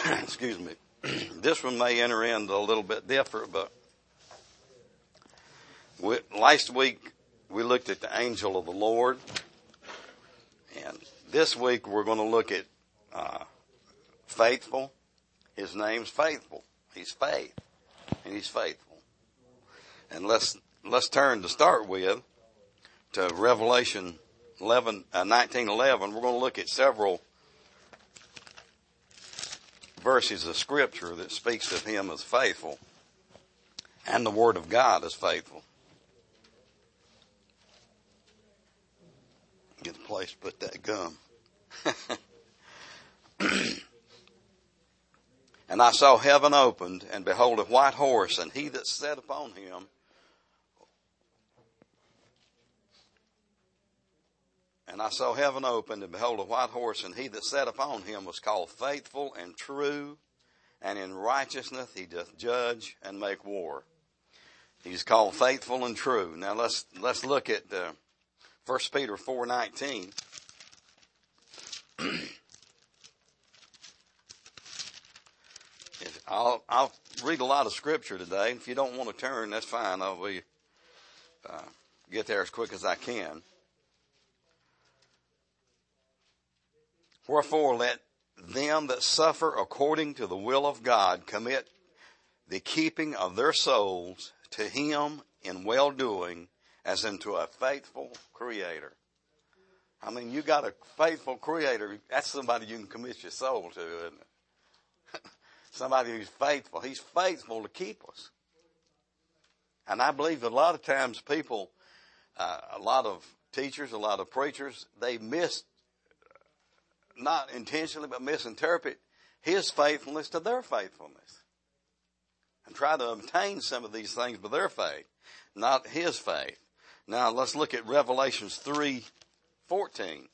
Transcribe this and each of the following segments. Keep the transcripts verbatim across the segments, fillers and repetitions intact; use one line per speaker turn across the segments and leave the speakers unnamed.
excuse me, this one may enter into a little bit different, but we, last week we looked at the angel of the Lord, and this week we're going to look at uh, faithful. His name's Faithful. He's faith, and he's faithful. And let's let's turn to start with to Revelation eleven, uh, nineteen eleven. We're going to look at several verses of Scripture that speaks of him as faithful, and the Word of God as faithful. Get a place to put that gum. And I saw heaven opened, and behold a white horse, and he that sat upon him And I saw heaven opened, and behold a white horse, and he that sat upon him was called Faithful and True, and in righteousness he doth judge and make war. He's called Faithful and True. Now let's let's look at uh, First Peter four nineteen. I'll, I'll read a lot of Scripture today. If you don't want to turn, that's fine. I'll be, uh, get there as quick as I can. Wherefore let them that suffer according to the will of God commit the keeping of their souls to him in well-doing as unto a faithful Creator. I mean, you got a faithful Creator. That's somebody you can commit your soul to, isn't it? Somebody who's faithful. He's faithful to keep us. And I believe that a lot of times people, uh, a lot of teachers, a lot of preachers, they miss, not intentionally, but misinterpret his faithfulness to their faithfulness. And try to obtain some of these things by their faith, not his faith. Now let's look at Revelations three fourteen.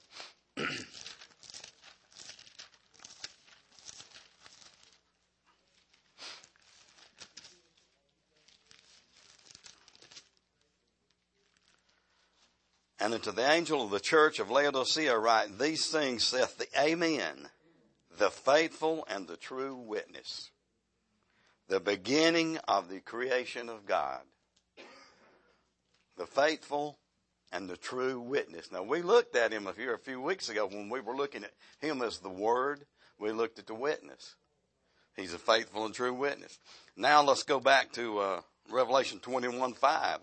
And unto the angel of the church of Laodicea write, these things saith the Amen, the faithful and the true witness, the beginning of the creation of God. The faithful and the true witness. Now we looked at him here a few weeks ago when we were looking at him as the Word. We looked at the witness. He's a faithful and true witness. Now let's go back to uh, Revelation twenty-one five.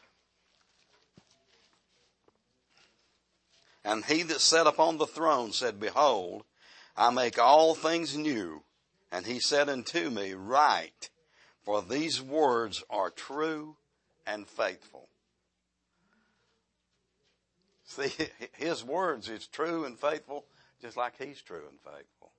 And he that sat upon the throne said, behold, I make all things new. And he said unto me, write, for these words are true and faithful. See, his words is true and faithful, just like he's true and faithful.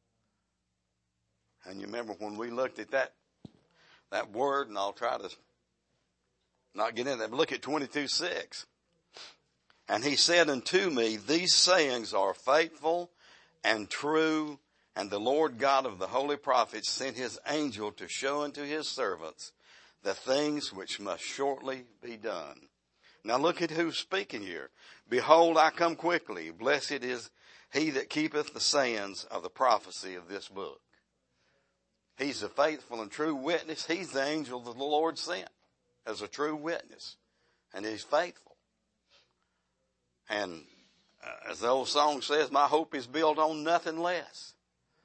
And you remember when we looked at that, that word, and I'll try to not get in there, but look at twenty-two six. And he said unto me, these sayings are faithful and true, and the Lord God of the holy prophets sent his angel to show unto his servants the things which must shortly be done. Now look at who's speaking here. Behold, I come quickly. Blessed is he that keepeth the sayings of the prophecy of this book. He's a faithful and true witness. He's the angel that the Lord sent as a true witness. And he's faithful. And uh, as the old song says, my hope is built on nothing less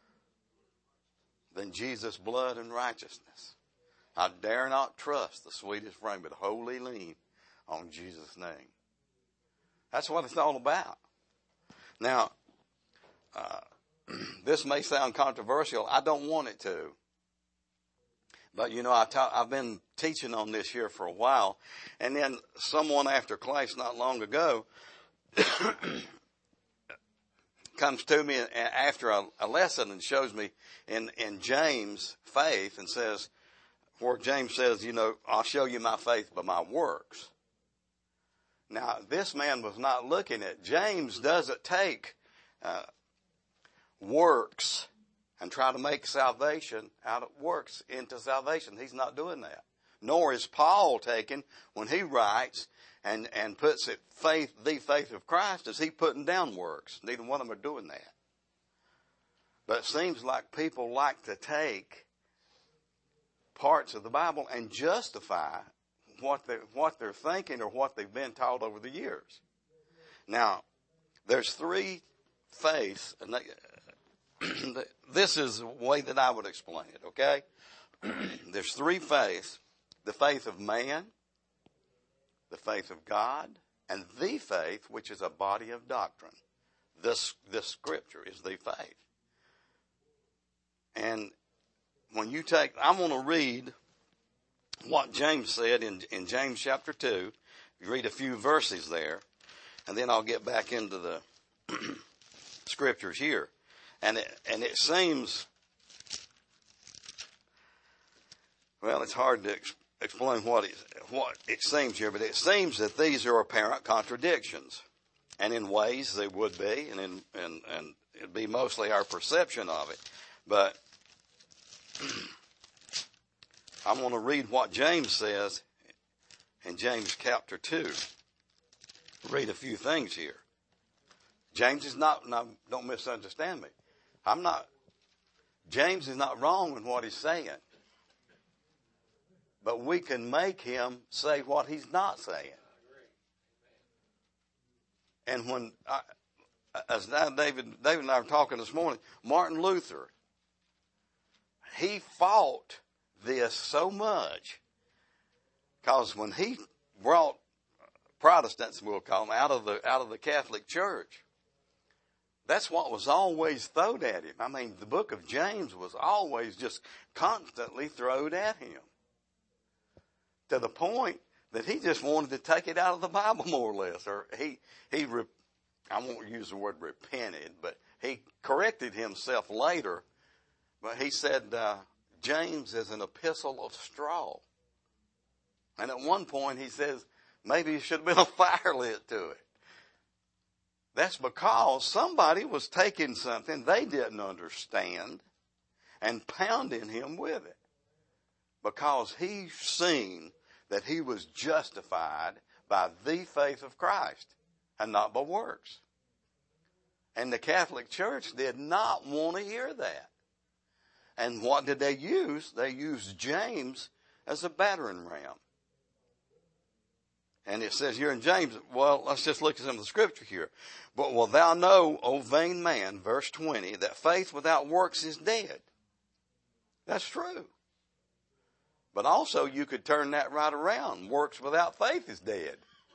than Jesus' blood and righteousness. I dare not trust the sweetest frame, but wholly lean on Jesus' name. That's what it's all about. Now, uh, this may sound controversial. I don't want it to. But, you know, I ta- I've been teaching on this here for a while. And then someone after class not long ago comes to me after a, a lesson and shows me in, in James' faith and says, where James says, you know, I'll show you my faith by my works. Now, this man was not looking at, James doesn't take uh, works and try to make salvation out of works into salvation. He's not doing that. Nor is Paul taking, when he writes and, and puts it faith, the faith of Christ, is he putting down works. Neither one of them are doing that. But it seems like people like to take parts of the Bible and justify what they what they're thinking or what they've been taught over the years. Now, there's three faiths, and they, this is the way that I would explain it, okay? There's three faiths: the faith of man, the faith of God, and the faith, which is a body of doctrine. This, this scripture is the faith. And when you take, I want to read what James said in, in James chapter two. You read a few verses there, and then I'll get back into the scriptures here. And it, and it seems, well, it's hard to ex- explain what it, what it seems here, but it seems that these are apparent contradictions. And in ways they would be, and in, and, and it'd be mostly our perception of it. But I want to read what James says in James chapter two. Read a few things here. James is not, now don't misunderstand me. I'm not, James is not wrong in what he's saying. But we can make him say what he's not saying. And when, I, as now David, David and I were talking this morning, Martin Luther, he fought this so much because when he brought Protestants, we'll call them, out of the out of the Catholic Church, that's what was always thrown at him. I mean, the book of James was always just constantly thrown at him to the point that he just wanted to take it out of the Bible more or less, or he he re, I won't use the word repented, but he corrected himself later. But he said uh, James is an epistle of straw, and at one point he says maybe it should have been a fire lit to it. That's because somebody was taking something they didn't understand and pounding him with it, because he seen that he was justified by the faith of Christ and not by works. And the Catholic Church did not want to hear that. And what did they use? They used James as a battering ram. And it says here in James, well, let's just look at some of the scripture here. But will thou know, O vain man, verse twenty, that faith without works is dead. That's true. But also you could turn that right around. Works without faith is dead.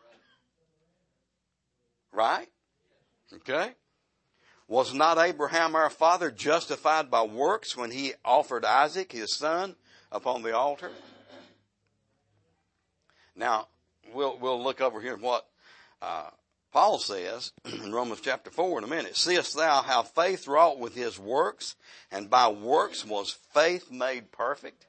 Right? Okay? Was not Abraham our father justified by works when he offered Isaac, his son, upon the altar? Now, we'll, we'll look over here at what uh, Paul says in Romans chapter four in a minute. Seest thou how faith wrought with his works, and by works was faith made perfect?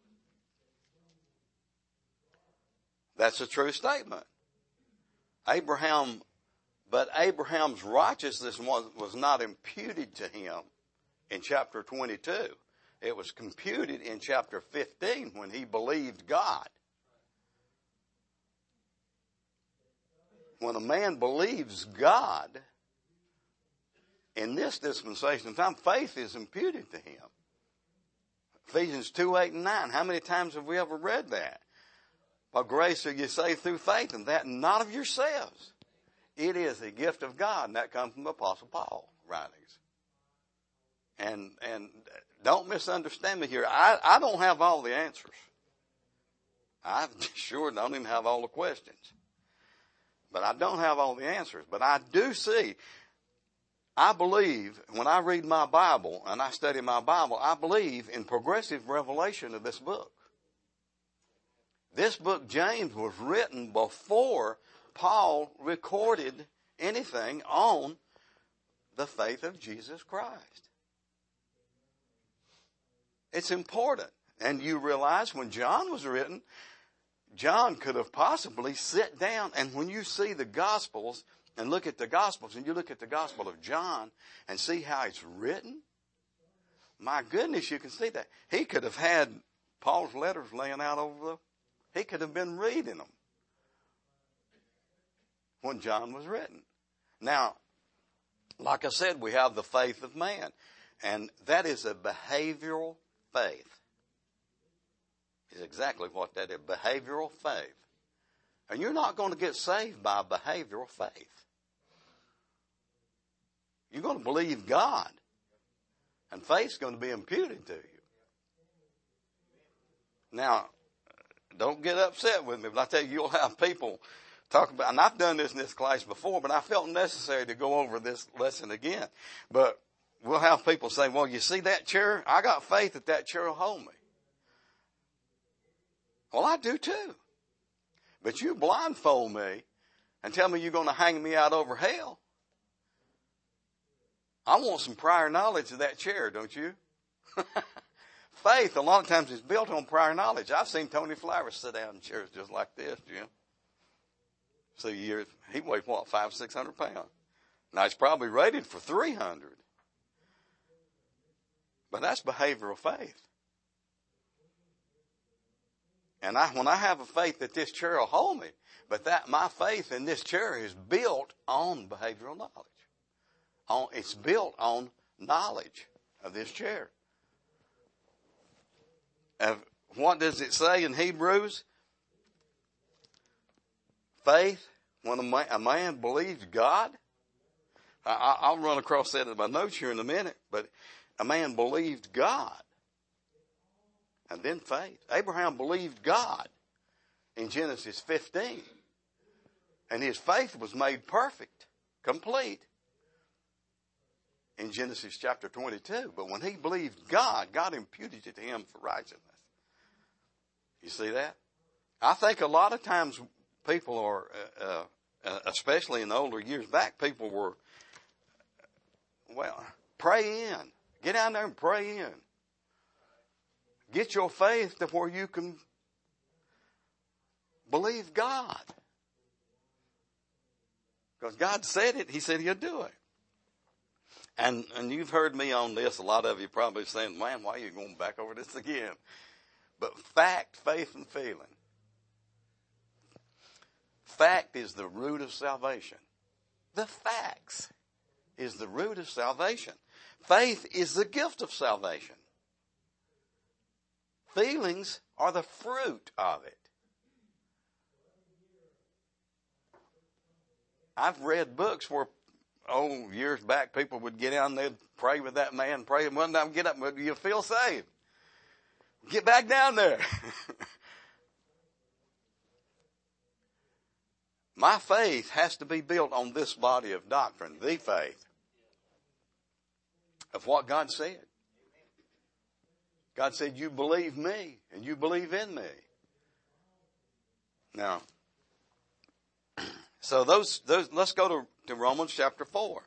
That's a true statement. Abraham, but Abraham's righteousness was, was not imputed to him in chapter twenty-two. It was computed in chapter fifteen when he believed God. When a man believes God, in this dispensation of time, faith is imputed to him. Ephesians two, eight, and nine. How many times have we ever read that? By grace are you saved through faith, and that not of yourselves. It is a gift of God, and that comes from the Apostle Paul writings. And and don't misunderstand me here. I, I don't have all the answers. I sure don't even have all the questions. But I don't have all the answers. But I do see, I believe, when I read my Bible and I study my Bible, I believe in progressive revelation of this book. This book, James, was written before Paul recorded anything on the faith of Jesus Christ. It's important. And you realize when John was written, John could have possibly sit down, and when you see the Gospels and look at the Gospels, and you look at the Gospel of John and see how it's written, my goodness, you can see that. He could have had Paul's letters laying out over the He could have been reading them when John was written. Now, like I said, we have the faith of man. And that is a behavioral faith. Is exactly what that is, behavioral faith. And you're not going to get saved by behavioral faith. You're going to believe God. And faith's going to be imputed to you. Now, don't get upset with me, but I tell you, you'll have people talk about, and I've done this in this class before, but I felt necessary to go over this lesson again. But we'll have people say, well, you see that chair? I got faith that that chair will hold me. Well, I do too. But you blindfold me and tell me you're going to hang me out over hell. I want some prior knowledge of that chair, don't you? Faith, a lot of times, is built on prior knowledge. I've seen Tony Flowers sit down in chairs just like this, Jim. So you, he weighed what, five, six hundred pounds. Now he's probably rated for three hundred. But that's behavioral faith. And I, when I have a faith that this chair will hold me, but that my faith in this chair is built on behavioral knowledge. On, it's built on knowledge of this chair. Uh, what does it say in Hebrews? Faith, when a man, a man believes God. I, I'll run across that in my notes here in a minute, but a man believed God. And then faith. Abraham believed God in Genesis fifteen. And his faith was made perfect, complete, in Genesis chapter twenty-two. But when he believed God, God imputed it to him for righteousness. You see that? I think a lot of times people are, uh, uh, especially in the older years back, people were, well, pray in. Get out there and pray in. Get your faith to where you can believe God. Because God said it, he said he'll do it. And and you've heard me on this. A lot of you probably saying, man, why are you going back over this again? But fact, faith, and feeling. Fact is the root of salvation. The facts is the root of salvation. Faith is the gift of salvation. Feelings are the fruit of it. I've read books where, oh, years back, people would get down and they'd pray with that man, pray, and one time get up, but you feel saved. Get back down there. My faith has to be built on this body of doctrine, the faith of what God said. God said, you believe me and you believe in me. Now, so those, those, let's go to, to Romans chapter four.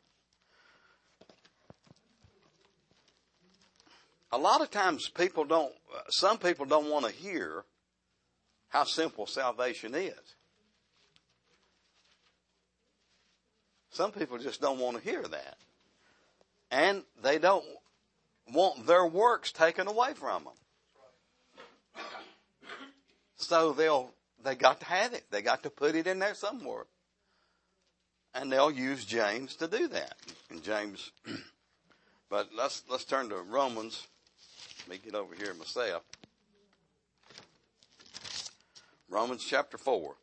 A lot of times people don't, some people don't want to hear how simple salvation is. Some people just don't want to hear that. And they don't want their works taken away from them. So they'll, they got to have it. They got to put it in there somewhere. And they'll use James to do that. And James, but let's, let's turn to Romans. Let me get over here myself. Romans chapter four.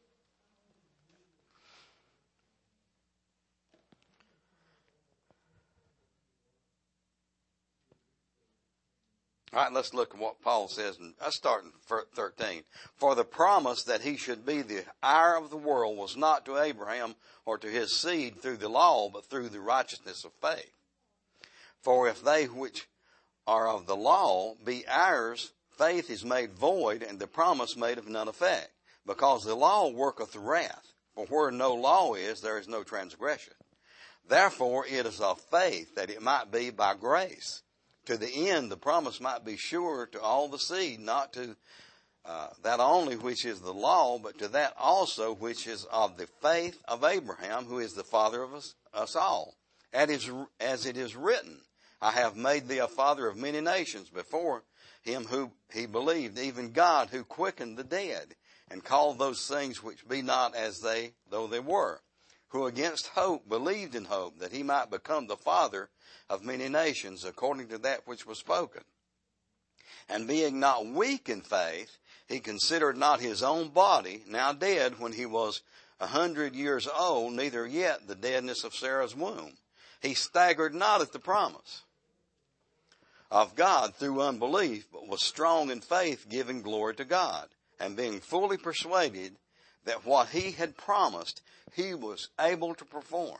All right, let's look at what Paul says. And I start in thirteen. For the promise that he should be the heir of the world was not to Abraham or to his seed through the law, but through the righteousness of faith. For if they which are of the law be heirs, faith is made void, and the promise made of none effect. Because the law worketh wrath. For where no law is, there is no transgression. Therefore it is of faith, that it might be by grace. To the end, the promise might be sure to all the seed, not to uh, that only which is the law, but to that also which is of the faith of Abraham, who is the father of us, us all. As, as it is written, I have made thee a father of many nations before him who he believed, even God who quickened the dead, and called those things which be not as they though they were, who against hope believed in hope, that he might become the father of many nations, according to that which was spoken. And being not weak in faith, he considered not his own body, now dead, when he was a hundred years old, neither yet the deadness of Sarah's womb. He staggered not at the promise of God through unbelief, but was strong in faith, giving glory to God, and being fully persuaded that what he had promised, he was able to perform.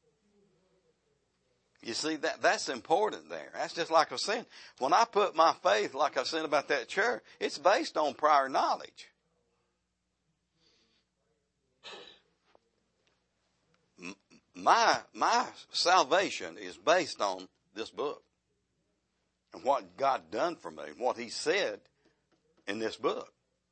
You see, that that's important there. That's just like I was saying. When I put my faith, like I said about that chair, it's based on prior knowledge. My, my salvation is based on this book and what God done for me, what he said in this book.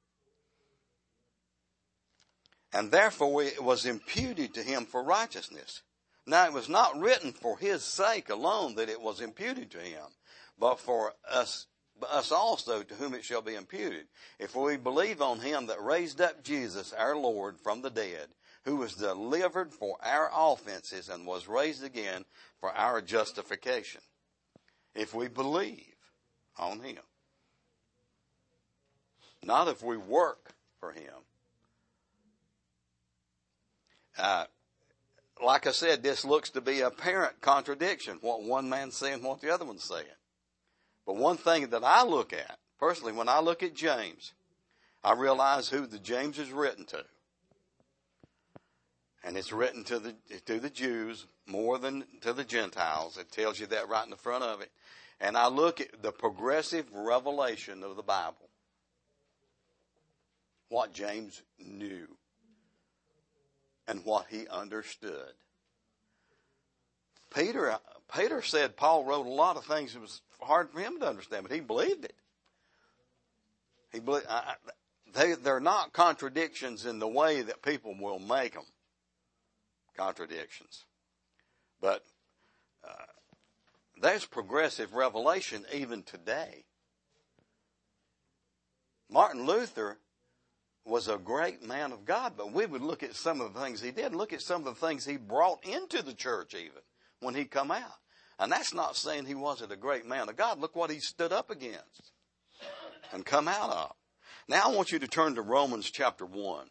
And therefore it was imputed to him for righteousness. Now it was not written for his sake alone that it was imputed to him, but for us, us also to whom it shall be imputed. If we believe on him that raised up Jesus our Lord from the dead, who was delivered for our offenses and was raised again for our justification. If we believe on him. Not if we work for him. Uh, like I said, this looks to be a apparent contradiction, what one man's saying and what the other one's saying. But one thing that I look at, personally, when I look at James, I realize who the James is written to. And it's written to the to the Jews more than to the Gentiles. It tells you that right in the front of it. And I look at the progressive revelation of the Bible. What James knew. And what he understood. Peter, Peter said Paul wrote a lot of things that was hard for him to understand, but he believed it. He believed, I, they, they're not contradictions in the way that people will make them. Contradictions. But uh, there's progressive revelation even today. Martin Luther was a great man of God, but we would look at some of the things he did, look at some of the things he brought into the church even when he come out. And that's not saying he wasn't a great man of God. Look what he stood up against and come out of. Now I want you to turn to Romans chapter one.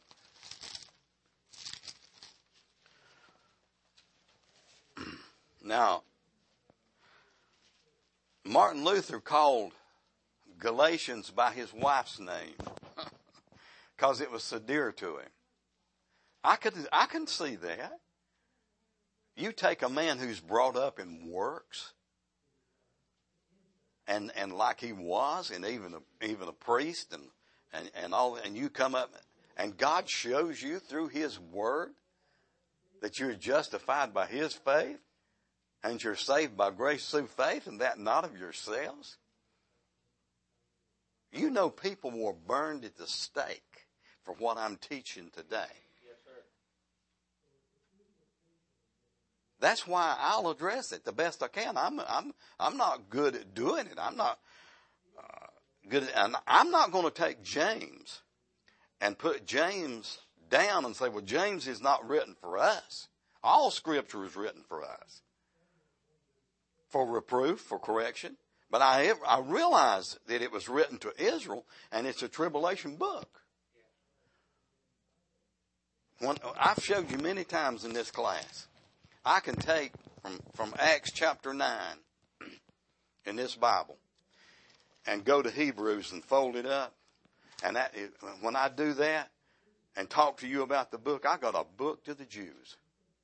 Now, Martin Luther called Galatians by his wife's name because it was so dear to him. I could, I can see that. You take a man who's brought up in works, and and like he was, and even a, even a priest, and and and all, and you come up, and God shows you through His Word that you're justified by His faith. And you're saved by grace through faith, and that not of yourselves. You know people were burned at the stake for what I'm teaching today.
Yes, sir.
That's why I'll address it the best I can. I'm I'm I'm not good at doing it. I'm not uh, good at, and I'm not going to take James and put James down and say, well, James is not written for us. All Scripture is written for us. For reproof, for correction. But I, I realize that it was written to Israel, and it's a tribulation book. When, I've showed you many times in this class. I can take from, from Acts chapter nine in this Bible and go to Hebrews and fold it up. And that, when I do that and talk to you about the book, I got a book to the Jews.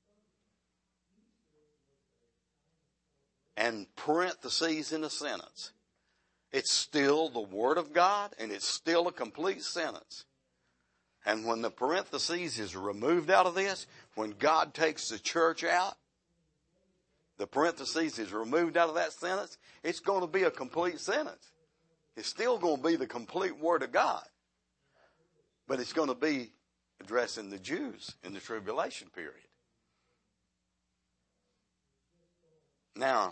And parentheses in a sentence. It's still the Word of God, and it's still a complete sentence. And when the parentheses is removed out of this, when God takes the church out, the parentheses is removed out of that sentence, it's going to be a complete sentence. It's still going to be the complete Word of God. But it's going to be addressing the Jews in the tribulation period. Now,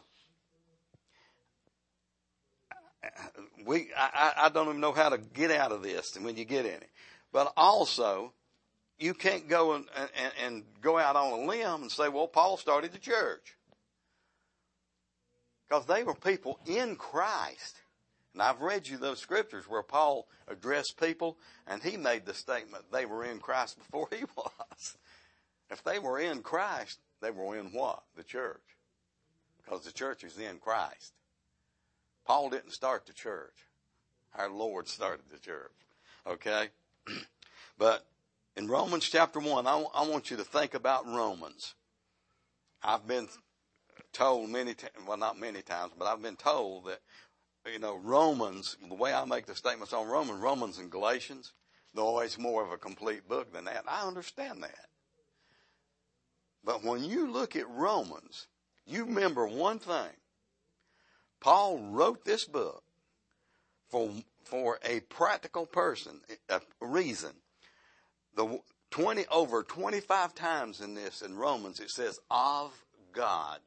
we, I, I don't even know how to get out of this when you get in it. But also, you can't go and, and, and go out on a limb and say, well, Paul started the church. Because they were people in Christ. And I've read you those scriptures where Paul addressed people and he made the statement they were in Christ before he was. If they were in Christ, they were in what? The church. Because the church is in Christ. Paul didn't start the church. Our Lord started the church. Okay? But in Romans chapter one, I, I want you to think about Romans. I've been told many times, well, not many times, but I've been told that, you know, Romans, the way I make the statements on Romans, Romans and Galatians, they're always more of a complete book than that. I understand that. But when you look at Romans, you remember one thing. Paul wrote this book for, for a practical person, a reason. The twenty, over twenty-five times in this, in Romans, it says, of God.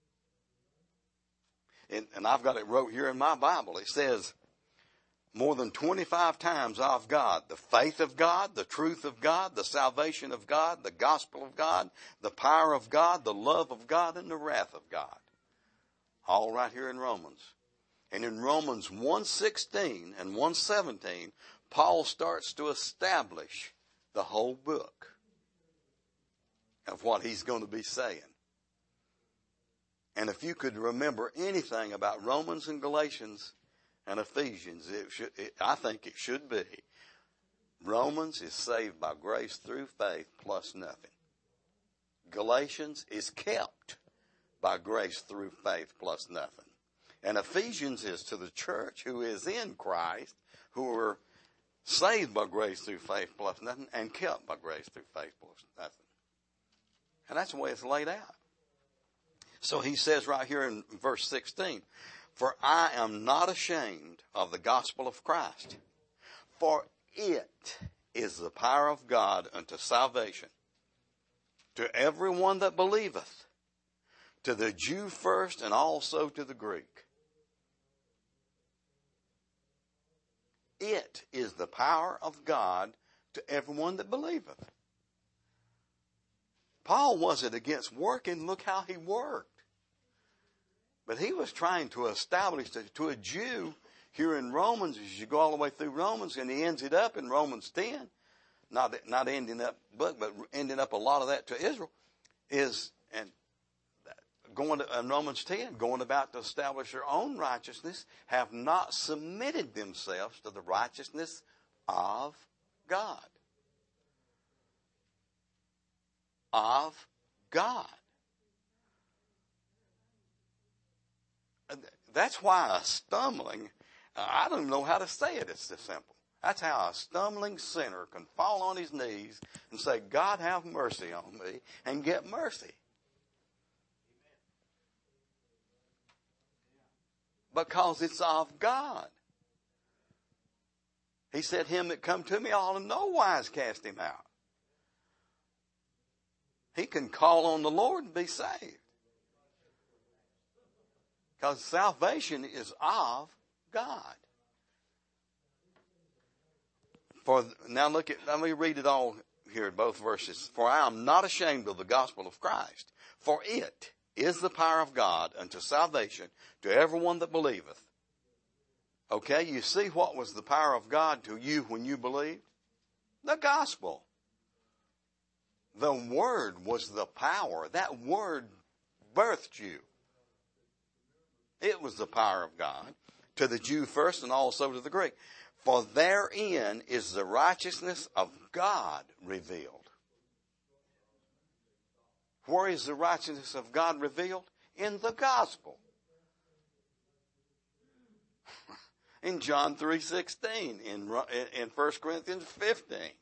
And, and I've got it wrote here in my Bible. It says more than twenty-five times of God. The faith of God, the truth of God, the salvation of God, the gospel of God, the power of God, the love of God, and the wrath of God. All right here in Romans. And in Romans one sixteen and one seventeen, Paul starts to establish the whole book of what he's going to be saying. And if you could remember anything about Romans and Galatians and Ephesians, it should, it, I think it should be Romans is saved by grace through faith plus nothing. Galatians is kept by grace through faith plus nothing. And Ephesians is to the church who is in Christ, who are saved by grace through faith plus nothing, and kept by grace through faith plus nothing. And that's the way it's laid out. So he says right here in verse sixteen, for I am not ashamed of the gospel of Christ, for it is the power of God unto salvation to everyone that believeth, to the Jew first and also to the Greek. It is the power of God to everyone that believeth. Paul wasn't against working. Look how he worked. But he was trying to establish to, to a Jew here in Romans, as you go all the way through Romans, and he ends it up in Romans ten, not, not ending up, but, but ending up a lot of that to Israel, is, and going to, in Romans ten, going about to establish their own righteousness, have not submitted themselves to the righteousness of God. Of God. That's why a stumbling, I don't know how to say it, it's this simple. That's how a stumbling sinner can fall on his knees and say, God, have mercy on me, and get mercy. Because it's of God. He said, him that come to me, I'll in no wise cast him out. He can call on the Lord and be saved. Because salvation is of God. For now look at, let me read it all here in both verses. For I am not ashamed of the gospel of Christ, for it is the power of God unto salvation to everyone that believeth. Okay, you see what was the power of God to you when you believed? The gospel. The word was the power. That word birthed you. It was the power of God to the Jew first and also to the Greek. For therein is the righteousness of God revealed. Where is the righteousness of God revealed? In the gospel. In John three sixteen, in, in First Corinthians fifteen.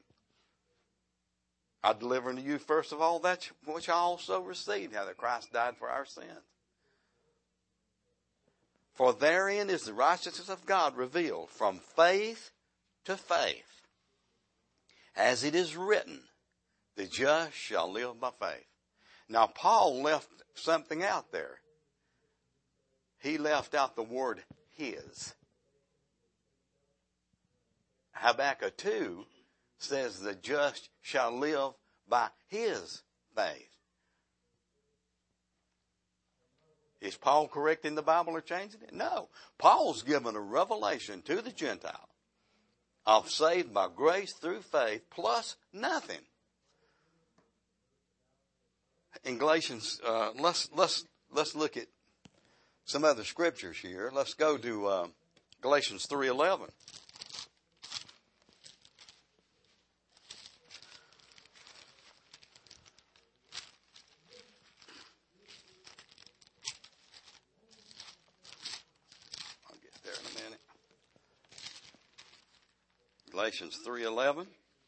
I deliver unto you first of all that which I also received, how that Christ died for our sins. For therein is the righteousness of God revealed from faith to faith. As it is written, the just shall live by faith. Now Paul left something out there. He left out the word his. Habakkuk two says the just shall live by his faith. Is Paul correcting the Bible or changing it? No. Paul's given a revelation to the Gentile of saved by grace through faith plus nothing. In Galatians, uh, let's let's let's look at some other scriptures here. Let's go to uh, Galatians three eleven. I'll get there in a minute. Galatians three eleven.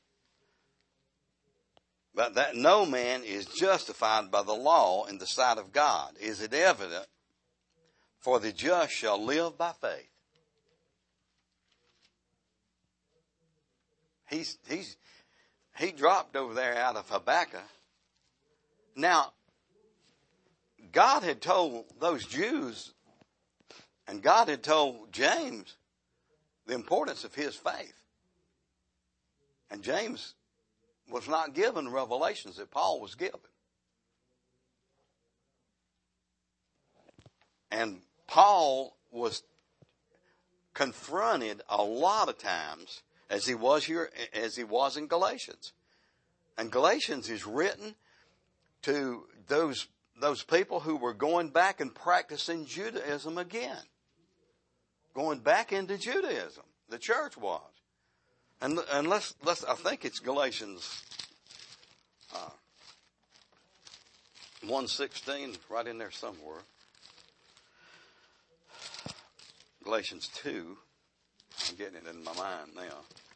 But that no man is justified by the law in the sight of God. Is it evident? For the just shall live by faith. He's, he's, he dropped over there out of Habakkuk. Now, God had told those Jews, and God had told James the importance of his faith. And James was not given revelations that Paul was given. And Paul was confronted a lot of times as he was here, as he was in Galatians. And Galatians is written to those, those people who were going back and practicing Judaism again. Going back into Judaism. The church was. And, and let's, let's, I think it's Galatians, uh, one sixteen, right in there somewhere. Galatians two. I'm getting it in my mind now.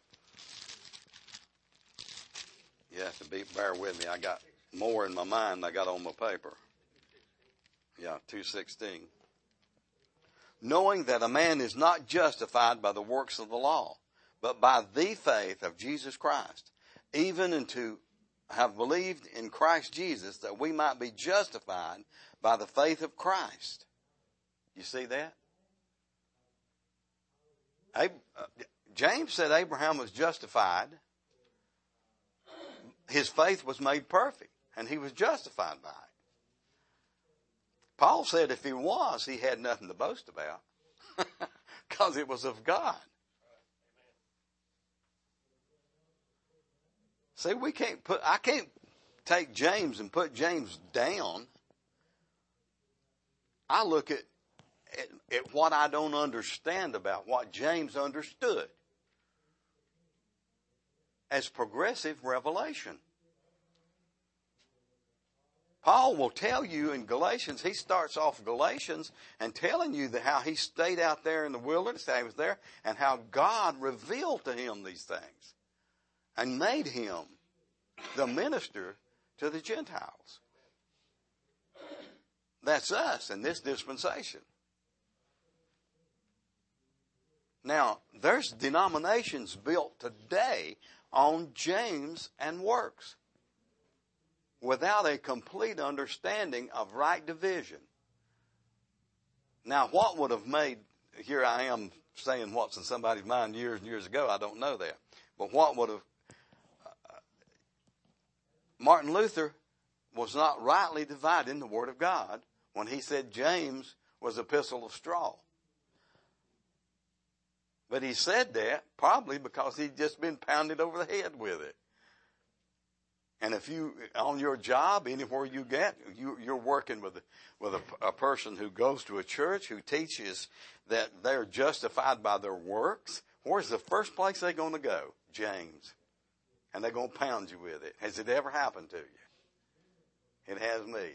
You have to be, bear with me. I got more in my mind than I got on my paper. Yeah, two sixteen. Knowing that a man is not justified by the works of the law, but by the faith of Jesus Christ, even unto have believed in Christ Jesus, that we might be justified by the faith of Christ. You see that? James said Abraham was justified. His faith was made perfect, and he was justified by it. Paul said if he was, he had nothing to boast about, because it was of God. See, we can't put, I can't take James and put James down. I look at, at, at what I don't understand about what James understood as progressive revelation. Paul will tell you in Galatians, he starts off Galatians and telling you that how he stayed out there in the wilderness, how he was there, and how God revealed to him these things and made him the minister to the Gentiles. That's us in this dispensation. Now, there's denominations built today on James and works without a complete understanding of right division. Now, what would have made, here I am saying what's in somebody's mind years and years ago, I don't know that. But what would have, uh, Martin Luther was not rightly dividing the Word of God when he said James was epistle of straw. But he said that probably because he'd just been pounded over the head with it. And if you, on your job, anywhere you get, you, you're working with, with a, a person who goes to a church who teaches that they're justified by their works, where's the first place they're going to go? James. And they're going to pound you with it. Has it ever happened to you? It has me.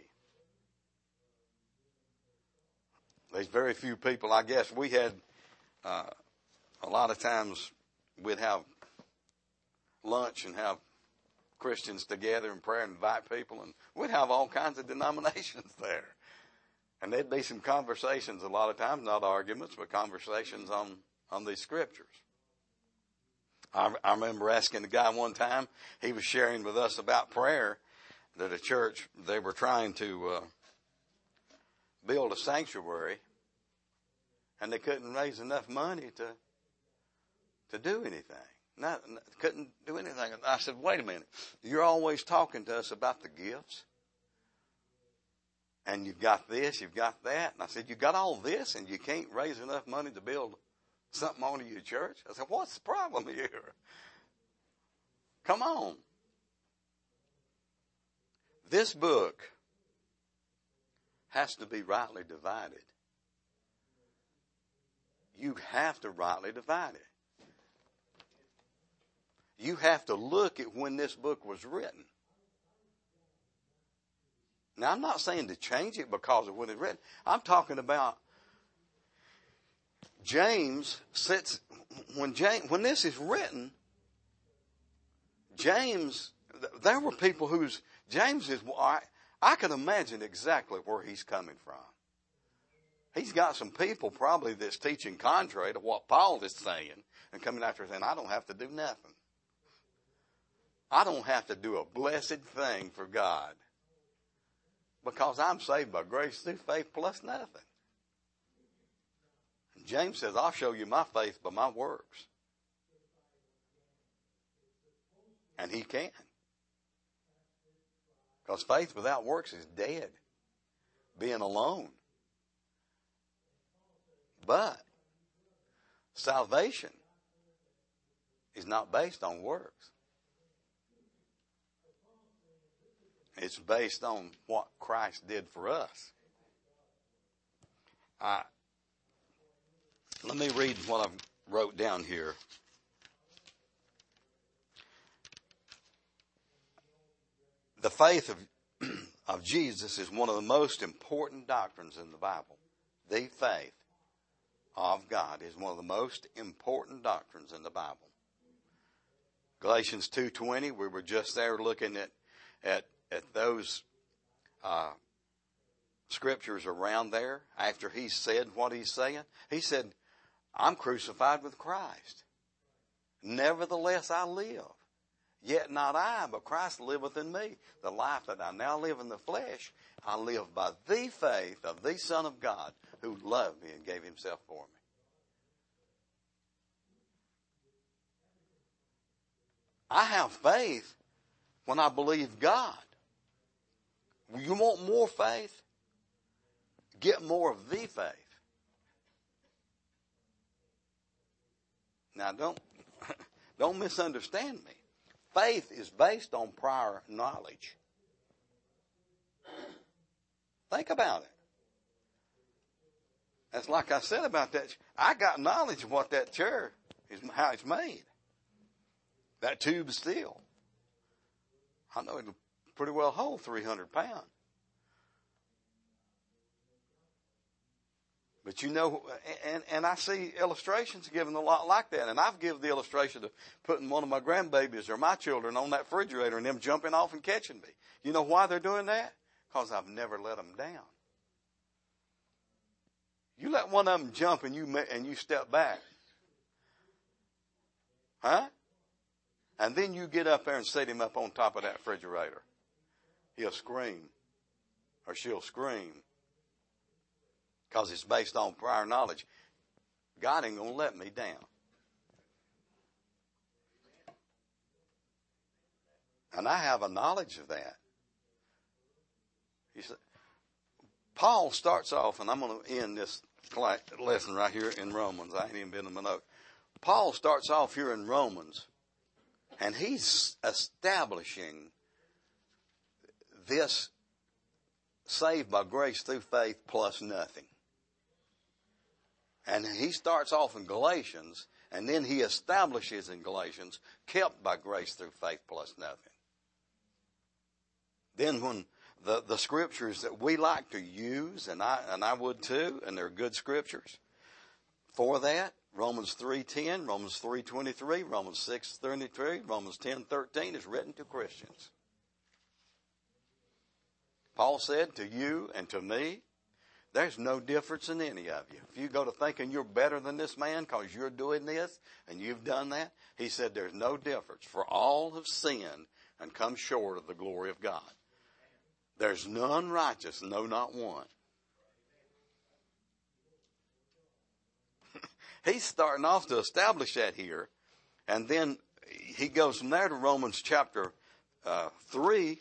There's very few people, I guess we had, uh, a lot of times we'd have lunch and have Christians together in prayer and invite people, and we'd have all kinds of denominations there. And there'd be some conversations a lot of times, not arguments, but conversations on, on these scriptures. I, I remember asking the guy one time, he was sharing with us about prayer, that a church, they were trying to uh, build a sanctuary, and they couldn't raise enough money to to do anything. Not, couldn't do anything. I said, wait a minute. You're always talking to us about the gifts. And you've got this, you've got that. And I said, you got all this and you can't raise enough money to build something onto your church? I said, what's the problem here? Come on. This book has to be rightly divided. You have to rightly divide it. You have to look at when this book was written. Now, I'm not saying to change it because of when it's written. I'm talking about James sits, when James, when this is written, James, there were people whose, James is, I, I can imagine exactly where he's coming from. He's got some people probably that's teaching contrary to what Paul is saying and coming after saying, I don't have to do nothing. I don't have to do a blessed thing for God because I'm saved by grace through faith plus nothing. And James says, I'll show you my faith by my works. And he can. Because faith without works is dead, being alone. But salvation is not based on works. It's based on what Christ did for us. I, let me read what I wrote down here. The faith of, of Jesus is one of the most important doctrines in the Bible. The faith of God is one of the most important doctrines in the Bible. Galatians two twenty, we were just there looking at at, at those uh, scriptures around there after he said what he's saying. He said, I'm crucified with Christ. Nevertheless I live. Yet not I, but Christ liveth in me. The life that I now live in the flesh, I live by the faith of the Son of God who loved me and gave himself for me. I have faith when I believe God. You want more faith? Get more of the faith. Now don't, don't misunderstand me. Faith is based on prior knowledge. Think about it. That's like I said about that. I got knowledge of what that chair is, how it's made. That tube of steel. I know it'll pretty well hold three hundred pounds. But you know, and, and I see illustrations given a lot like that. And I've given the illustration of putting one of my grandbabies or my children on that refrigerator and them jumping off and catching me. You know why they're doing that? Because I've never let them down. You let one of them jump and you and you step back. Huh? And then you get up there and set him up on top of that refrigerator. He'll scream. Or she'll scream. Because it's based on prior knowledge. God ain't going to let me down. And I have a knowledge of that. He said, Paul starts off, and I'm going to end this lesson right here in Romans. I ain't even been in my note. Paul starts off here in Romans, and he's establishing this saved by grace through faith plus nothing. And he starts off in Galatians, and then he establishes in Galatians, kept by grace through faith plus nothing. Then when the, the scriptures that we like to use, and I, and I would too, and they're good scriptures for that, Romans three ten, Romans three twenty-three, Romans six thirty-three, Romans ten thirteen is written to Christians. Paul said to you and to me, there's no difference in any of you. If you go to thinking you're better than this man because you're doing this and you've done that, he said there's no difference. For all have sinned and come short of the glory of God. There's none righteous, no, not one. He's starting off to establish that here. And then he goes from there to Romans chapter uh, three.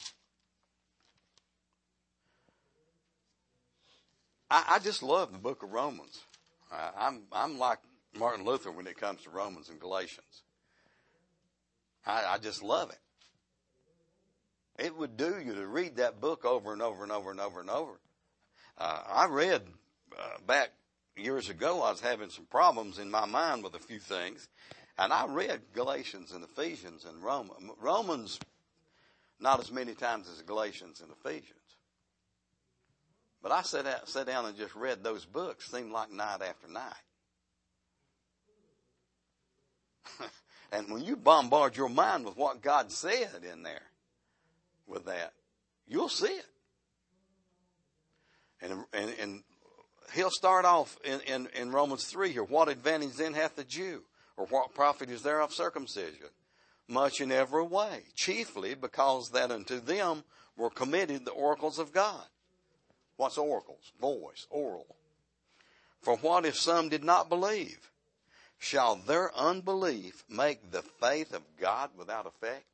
I, I just love the book of Romans. Uh, I'm I'm like Martin Luther when it comes to Romans and Galatians. I, I just love it. It would do you to read that book over and over and over and over and over. Uh, I read uh, back years ago, I was having some problems in my mind with a few things, and I read Galatians and Ephesians and Romans. Romans, not as many times as Galatians and Ephesians. But I sat, out, sat down and just read those books, seemed like night after night. And when you bombard your mind with what God said in there, with that, you'll see it. And, and, and he'll start off in, in, in Romans three here. What advantage then hath the Jew? Or what profit is there of circumcision? Much in every way, chiefly because that unto them were committed the oracles of God. What's oracles? Voice, oral. For what if some did not believe? Shall their unbelief make the faith of God without effect?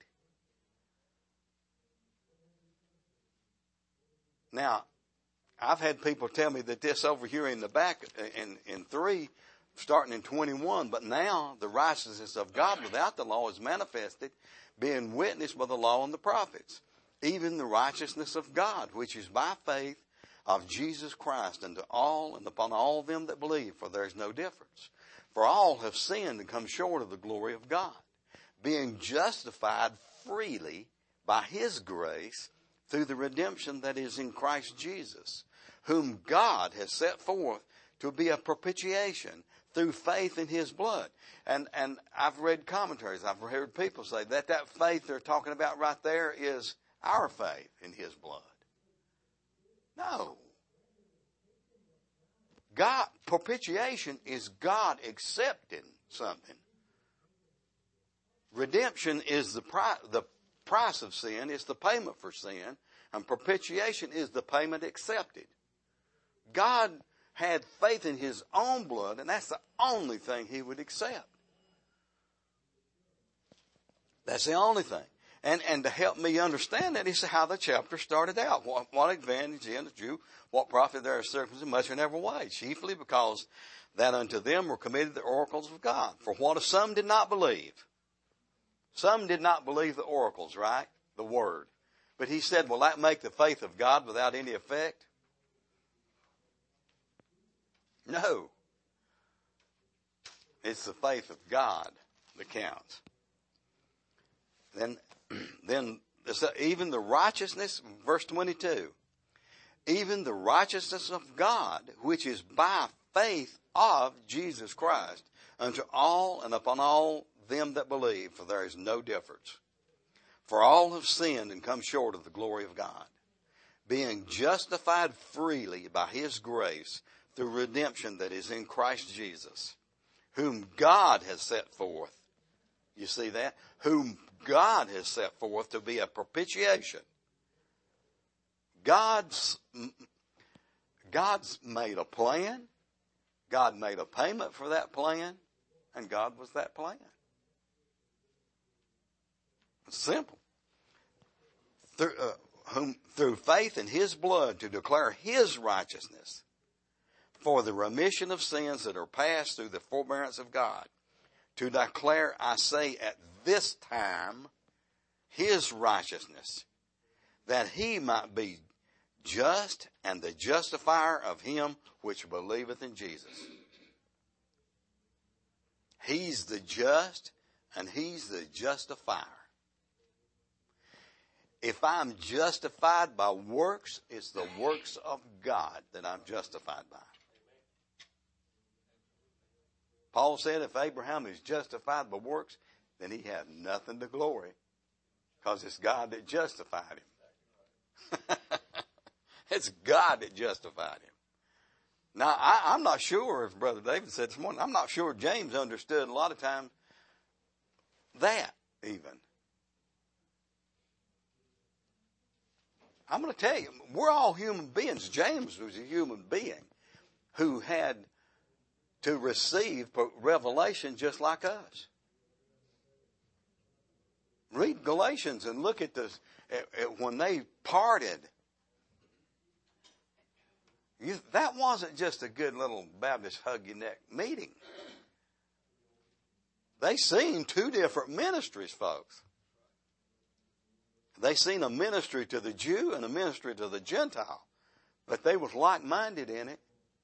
Now, I've had people tell me that this over here in the back, in, in three, starting in twenty-one, but now the righteousness of God without the law is manifested, being witnessed by the law and the prophets, even the righteousness of God, which is by faith of Jesus Christ unto all and upon all them that believe, for there is no difference. For all have sinned and come short of the glory of God, being justified freely by his grace through the redemption that is in Christ Jesus, whom God has set forth to be a propitiation through faith in his blood. And and I've read commentaries, I've heard people say that that faith they're talking about right there is our faith in his blood. No. God, propitiation is God accepting something. Redemption is the price, the price of sin. It's the payment for sin. And propitiation is the payment accepted. God had faith in his own blood, and that's the only thing he would accept. That's the only thing. And and to help me understand that is how the chapter started out. What, what advantage in the Jew, what profit there is circumcision, much in every way, chiefly because that unto them were committed the oracles of God. For what if some did not believe? Some did not believe the oracles, right? The word. But he said, will that make the faith of God without any effect? No. It's the faith of God that counts. Then, then even the righteousness, verse twenty-two, even the righteousness of God, which is by faith of Jesus Christ, unto all and upon all them that believe, for there is no difference. For all have sinned and come short of the glory of God, being justified freely by his grace through redemption that is in Christ Jesus, whom God has set forth. You see that? Whom God has set forth to be a propitiation. God's, God's made a plan. God made a payment for that plan. And God was that plan. It's simple. Through, uh, whom, through faith in his blood to declare his righteousness for the remission of sins that are passed through the forbearance of God. To declare, I say, at this time, his righteousness, that he might be just and the justifier of him which believeth in Jesus. He's the just and he's the justifier. If I'm justified by works, it's the works of God that I'm justified by. Paul said if Abraham is justified by works, then he had nothing to glory, because it's God that justified him. It's God that justified him. Now, I, I'm not sure, as Brother David said this morning, I'm not sure James understood a lot of times that even. I'm going to tell you, we're all human beings. James was a human being who had to receive revelation just like us. Read Galatians and look at this, at, at when they parted. You, that wasn't just a good little Baptist hug your neck meeting. They seen two different ministries, folks. They seen a ministry to the Jew and a ministry to the Gentile. But they was like-minded in it.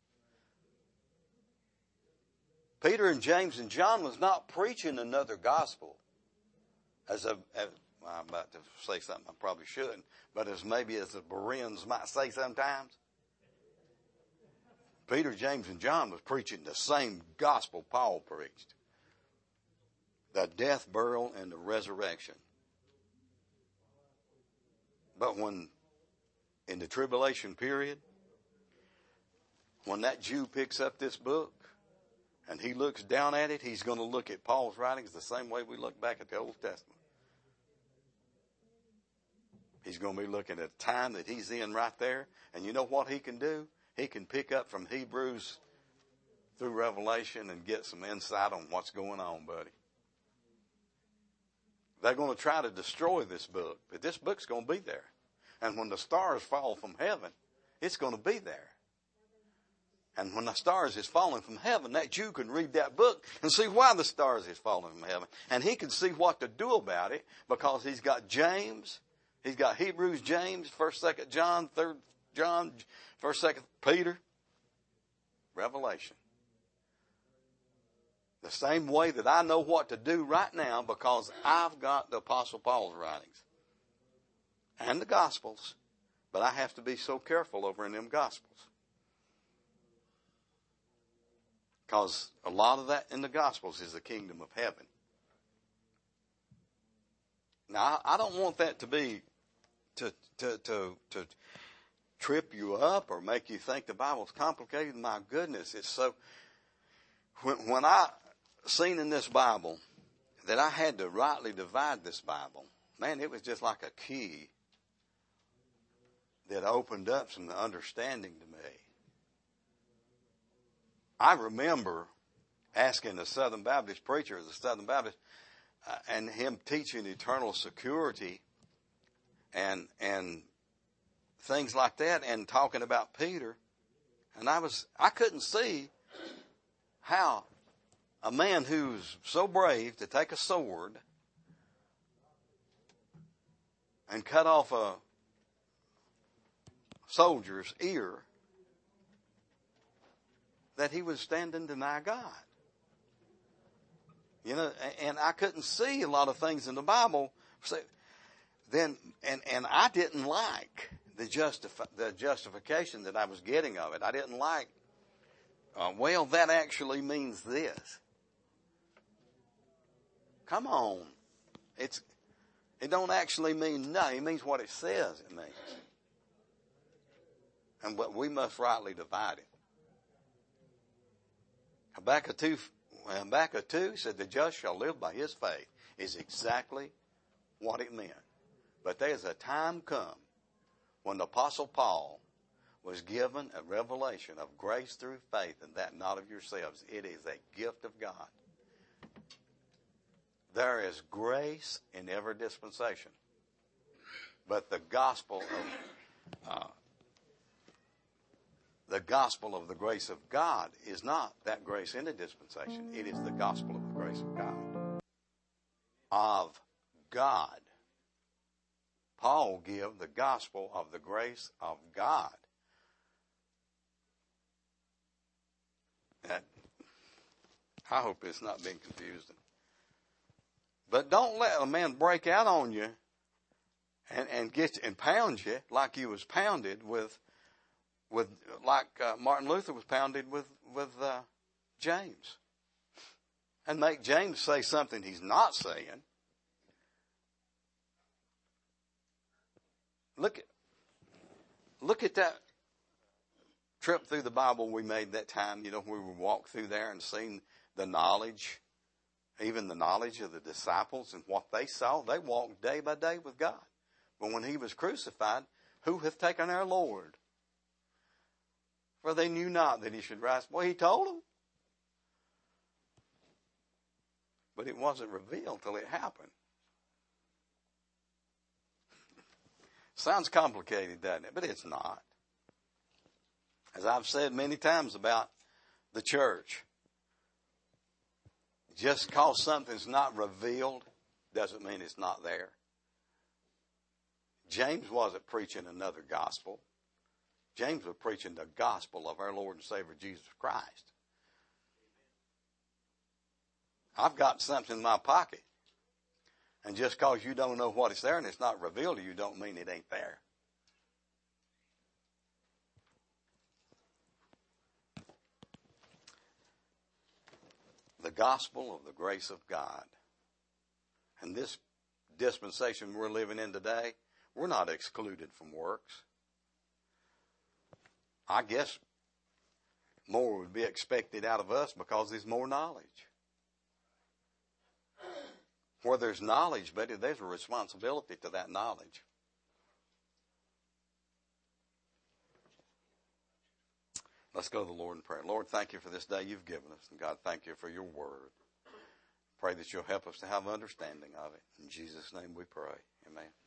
Peter and James and John was not preaching another gospel. As, a, as I'm about to say something I probably shouldn't, but as maybe as the Bereans might say sometimes. Peter, James, and John was preaching the same gospel Paul preached. The death, burial, and the resurrection. But when, in the tribulation period, when that Jew picks up this book and he looks down at it, he's going to look at Paul's writings the same way we look back at the Old Testament. He's going to be looking at the time that he's in right there. And you know what he can do? He can pick up from Hebrews through Revelation and get some insight on what's going on, buddy. They're going to try to destroy this book, but this book's going to be there. And when the stars fall from heaven, it's going to be there. And when the stars is falling from heaven, that Jew can read that book and see why the stars is falling from heaven. And he can see what to do about it because he's got James, he's got Hebrews, James, first, second John, third John, first, second Peter, Revelation. The same way that I know what to do right now because I've got the Apostle Paul's writings and the Gospels, but I have to be so careful over in them Gospels. Because a lot of that in the Gospels is the kingdom of heaven. Now, I don't want that to be to to to to trip you up or make you think the Bible's complicated. My goodness, it's so. When when I seen in this Bible that I had to rightly divide this Bible, man, it was just like a key that opened up some understanding to me. I remember asking a Southern Baptist preacher, the Southern Baptist, uh, and him teaching eternal security and and things like that, and talking about Peter, and I was I couldn't see how a man who's so brave to take a sword and cut off a soldier's ear, that he would stand and deny God. You know, and I couldn't see a lot of things in the Bible. So then, and, and I didn't like the justif- the justification that I was getting of it. I didn't like, uh, well, that actually means this. Come on. It's, it don't actually mean nothing. It means what it says it means. And but we must rightly divide it. Habakkuk two, Habakkuk two said the just shall live by his faith is exactly what it meant. But there's a time come when the Apostle Paul was given a revelation of grace through faith, and that not of yourselves. It is a gift of God. There is grace in every dispensation. But the gospel of uh, the gospel of the grace of God is not that grace in a dispensation. It is the gospel of the grace of God. Of God. Paul give the gospel of the grace of God. That, I hope it's not being confusing. But don't let a man break out on you and, and get and pound you like you was pounded with, with like uh, Martin Luther was pounded with with uh, James, and make James say something he's not saying. Look at look at that trip through the Bible we made that time. You know, we would walk through there and seen the knowledge. Even the knowledge of the disciples and what they saw, they walked day by day with God. But when he was crucified, who hath taken our Lord? For they knew not that he should rise. Well, he told them. But it wasn't revealed till it happened. Sounds complicated, doesn't it? But it's not. As I've said many times about the church, just because something's not revealed doesn't mean it's not there. James wasn't preaching another gospel. James was preaching the gospel of our Lord and Savior Jesus Christ. I've got something in my pocket. And just because you don't know what is there and it's not revealed to you don't mean it ain't there. The gospel of the grace of God. And this dispensation we're living in today, we're not excluded from works. I guess more would be expected out of us because there's more knowledge. Where there's knowledge, but there's a responsibility to that knowledge. Let's go to the Lord in prayer. Lord, thank you for this day you've given us. And God, thank you for your word. Pray that you'll help us to have understanding of it. In Jesus' name we pray. Amen.